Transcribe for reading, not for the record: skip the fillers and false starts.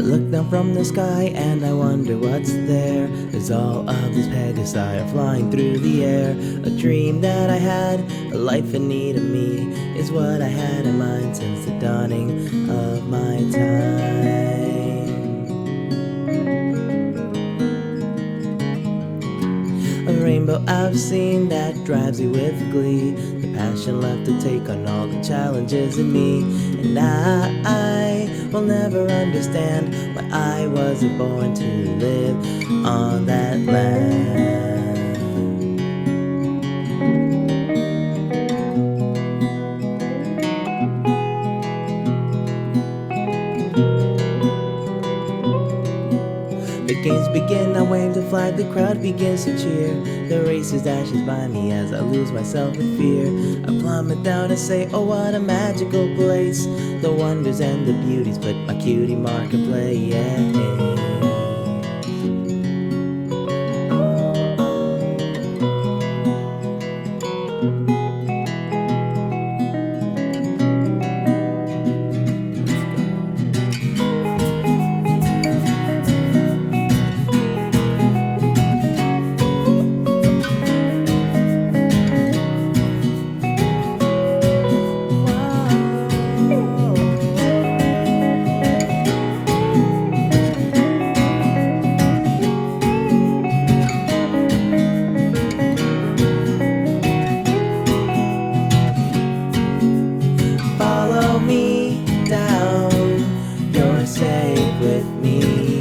look down from the sky and I wonder what's there. As all of these Pegasi are flying through the air. A dream that I had, a life in need of me, is what I had in mind since the dawning of my time. A rainbow I've seen that drives you with glee, the passion left to take on all the challenges in me. And I will never understand why I wasn't born to live on that land. The games begin, I wave the flag, the crowd begins to cheer. The race dashes by me as I lose myself in fear. I plummet down and say, oh what a magical place. The wonders and the beauties put my cutie mark in play, yeah. Follow me down, you're safe with me.